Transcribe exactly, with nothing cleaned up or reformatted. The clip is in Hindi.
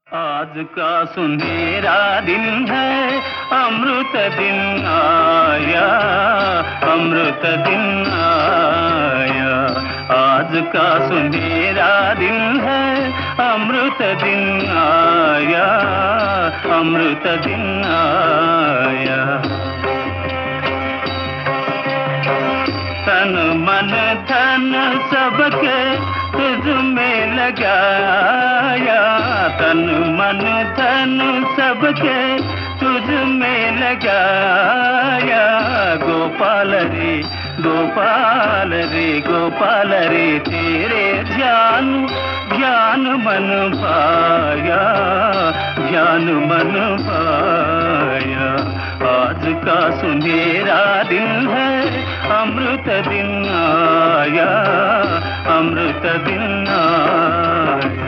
आज का सुनहरा दिन है, अमृत दिन आया, अमृत दिन आया। आज का सुनहरा दिन है, अमृत दिन आया, अमृत दिन आया। तन मन धन सबके तुझ में लगाया, तन मन धन सबके तुझ में लगाया। गोपाल रे गोपाल रे गोपाल रे तेरे ध्यान ज्ञान मन पाया, ज्ञान मन पाया। आज का सुनहरा दिन है, अमृत दिन आया, अमृत दिन आया।